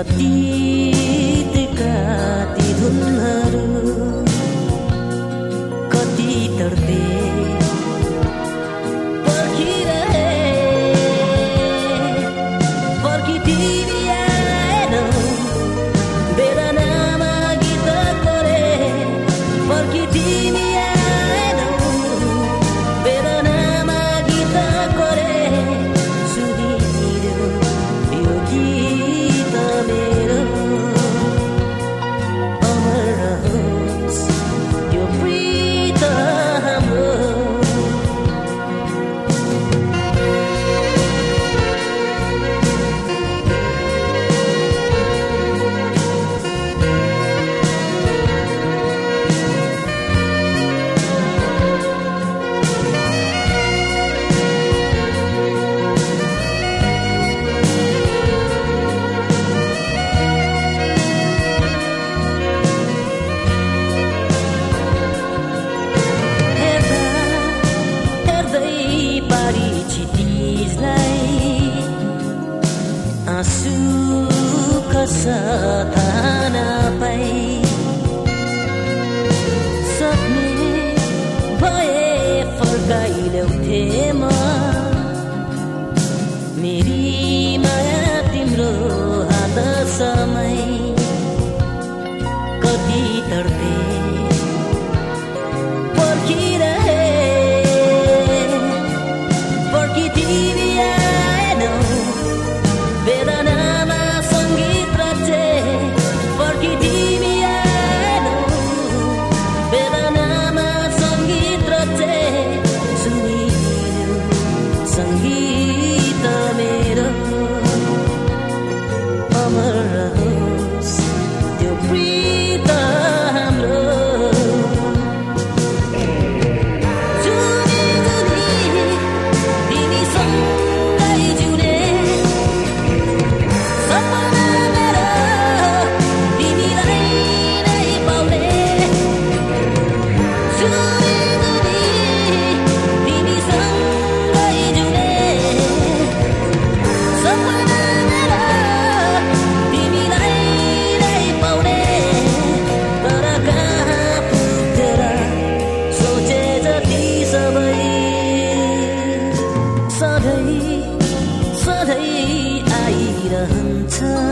अतीतका ती धुनहरू कति तर्पे पर्खिरहे पर्खी तिमी आएनौ बेदनामा गीत कोरे पर्खी तिमी आएनौ बेदनामा गीत कोरे सुनिदेऊ यो गीत मेरो अमर रहोस् यो प्रीत हाम्रो आँसु खस्ता नपाई सक्ने भए फर्काइल्याउँथे म मेरी माया तिम्रो हात समय कति तर्पे पर्खिरहे पर्खी तिमी आएनौ बेदनामा सङ्गीत रचे पर्खी तिमी आएनौ बेदनामा सङ्गीत रचे सुनिदेऊ सङ्गीत मेरो अमर रहोस् त्यो प्रीत हाम्रो जुनी जुनी तिमीसँगै जिउने सपना मेरो तिमीलाई नै पाउने जुनी जुनी तिमीसँगै जिउने सपना मेरो तिमीलाई नै पाउने तर कहाँ पुगेर सोचे जति सबै सधैँ सधैँ आइरहन्छ